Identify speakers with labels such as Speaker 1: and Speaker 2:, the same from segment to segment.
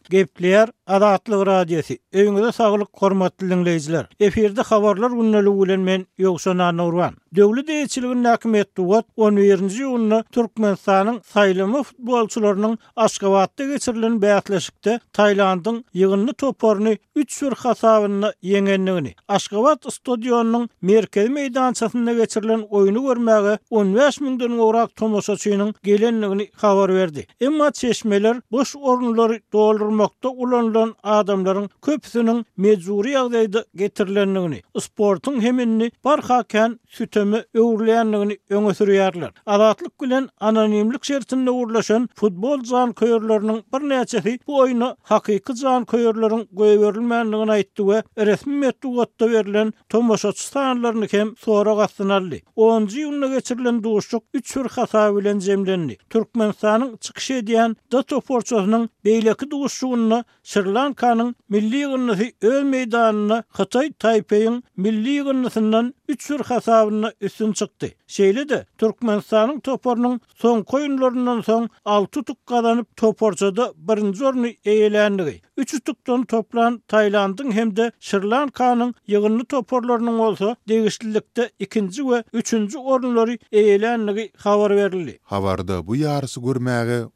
Speaker 1: Gepleýär Adatlyk radiosi. Öňüňizde saglyk, hormatly dinleýijiler. Eferde habarlar günneligi bilen men Ýogşan Nurwan. Döwlet eýçiliginiň häkimet wagt 11-nji ýylyny Türkmenistanyň saýlamy futbolçularynyň Aşgabatda geçirilen bäýatleşikde Taýlandyň ýygyny toparyny 3-0 hasabyna ýeňenligini, Aşgabat stadionunyň merkezi meýdançasynda geçirilen oýuny görmäge 15.000-den gowrak tomoşaçynyň gelenligini habar berdi. Emma çeşmeler boş orunlary doldurmakda ulanılan adamlaryň köpüsiniň mejburi ýagdaýda getirilenligini, sportyň hemenini barhaken sütemi öwrülýänligini öňe sürýärler. Adatlyk bilen anonimlik şertinde urlaşan futbol jan köýerleriniň bir näçesi bu oýuna hakyky jan köýerleriň goýberilmänligini aýtdy we resmi metdugatda berilen tomoşaçy sanlaryny hem sonra gastynaldy. 10-njy ýylyna geçirilen duşuk 3-1 hasaby bilen jemlendi. Türkmenistanyň çykyş edýän da toporçasynyň beýleki duşugyny Sri Lankanyň milli ýygnysy öz meýdanyna Xitay Taipeiň milli ýygnysyndan 3-1 hasabyna üstün çykdy. Şeýle-de Türkmenistanyň toparynyň soň oýunlaryndan soň 6 tuk gazanyp toporçada birinji orny eýelänligi. 3 tukdan toplan Taýlandyň hemde Sri Lankanyň ýygyny toporlarynyň bolsa degişlilikde 2-nji we 3-nji orunlary eýelänligi habar berildi.
Speaker 2: Habarda bu ýarysy görmäge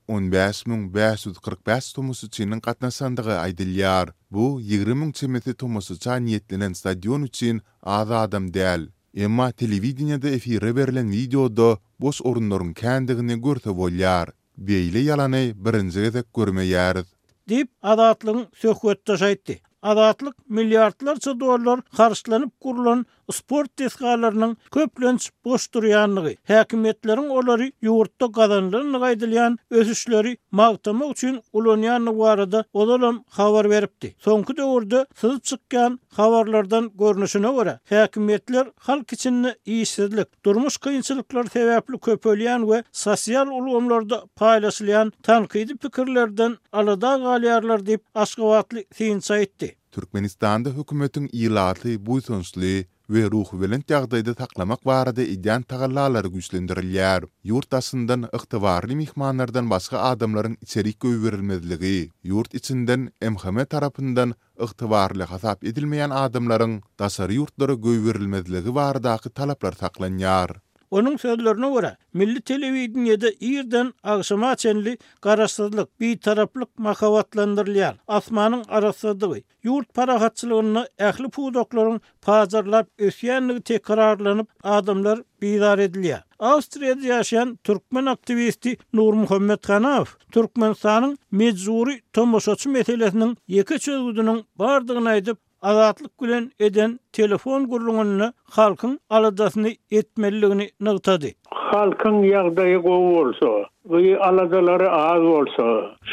Speaker 2: 15.545 tomoşaçynyň gatnaşandygy aýdylýar. Bu 20.000 çemeti tomoşaça niýetlenen stadion üçin az adam däl. Emma telewizionyada efire berilen videoda boş orunlaryň kändigini görse bolýar. Beýle ýalany birinji gezek görmeýäris.
Speaker 1: Dip Adatlygyň söhbetde aýtdy. Adatlyk milliardlarça dollar harçlanyp kurulan sport tesgalarynyň köplenç boş durýanlygy, häkimetleriň olary ýurtda gazanylanyny gaýdylýan ösüşleri magtamak üçin ulanýanlygy barada odalam habar beripdi. Soňky döwürde syzyp çykkan habarlardan görnüşine görä, häkimetler halk için iýsizlik, durmuş kynçylyklar sebäpli köpelýän we sosial ulgamlarda paýlaşylýan tankydy pikirlerden alada galýarlar diýip Aşgabatly synça aýtdy.
Speaker 2: Türkmenistanda hökümetiň ýylaty bu sönsli we ruh bilen ýagdaýda taklamak barada edýän tagallalary güýçlendirilýär. Ýurt aşyndan ygtybarly mihmanlardan başga adamlaryň içerik göýberilmezligi, ýurt içinden MHM tarapyndan ygtybarly hasap edilmeýän adamlaryň daşary ýurtlara göýberilmezligi baradaky talaplar saklanýar.
Speaker 1: Onun sözlerine göre milli telewizionyada ýerden agşama çenli garaşsyzlyk, bir taraplyk makavatlandyrylýar. Asmanyň arasydygy, ýurt parahatçylygyny ähli pudoklaryň pazarlap ösýänligi tekrarlanyp adamlar bizar edilýär. Awstriýada ýaşaýan türkmen aktivisti Nur Muhammed Hanaw, Türkmenistanyň mejburi tomoşaçy meselesiniň ýeke çözgüdiniň bardygyny aýdyp, azatlyk bilen eden telefon gurulmagyny halkyň aladasyny etmeligini nygtady.
Speaker 3: Halkyň ýagdaýy gowy bolsa, we aladalary az bolsa,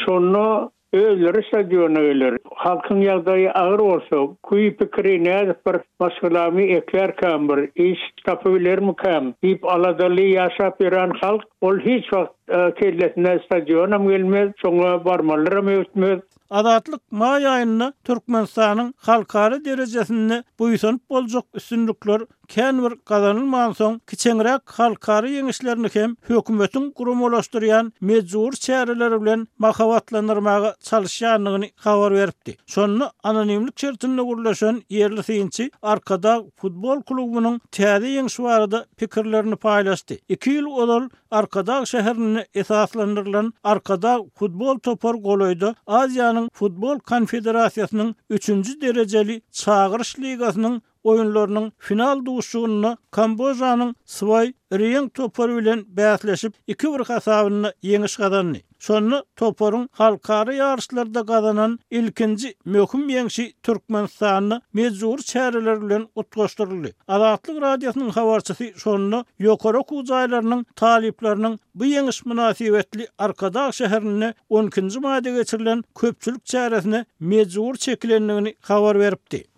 Speaker 3: şonu özleri stadiona gelir. Halkyň ýagdaýy agyr bolsa, kuý pikiri näde bir maşgulamy ekler kambir, iş tapybilermi kam, ip aladaly ýaşap ýören halk ol hiç wagt kelletine stadiona gelmez, şoňa barmalary ötmez.
Speaker 1: Adatlyk may aýyna Türkmenistanyň halkary derejesinde buýsanyp boljak üstünlikler känbir gazanylmagan soň kiçenrek halkary ýeňişlerini hem hökümetiň gurumlaşdyrýan mejbur çäreleri bilen makavatlandyrmaga çalışýanlygyny habar beripdi. Şonu anonimlik şertinde gurlaşan ýerli synçy arkada futbol klubynyň täze ýeňişi barada pikirlerini paýlaşdy. 2 ýyl odal arkada şäherine esaslandyrylan arkada futbol topar goloýda Aziýanyň Futbol Konfederasiýasynyň 3-nji derejeli çağırış ligasynyň oyunlarynyň final duşugyny Kambojanyň Svay Riyeng topary bilen bäsleşip 2-1 hasabyna ýeňiş gazandy. Şonu toparyň halkary ýarışlarda gazanan ilkinji möhüm ýeňişi Türkmenistanyň mejbur çäreleri bilen utgaşdyryldy. Adatlyk radiosynyň habarçysy şonu ýokary kujaýlarynyň talipleriniň bu ýeňiş münasibetli arkada şäherine 12-nji maýda geçirilen köpçülik çäresine mejbur çekilenligini habar beripdi.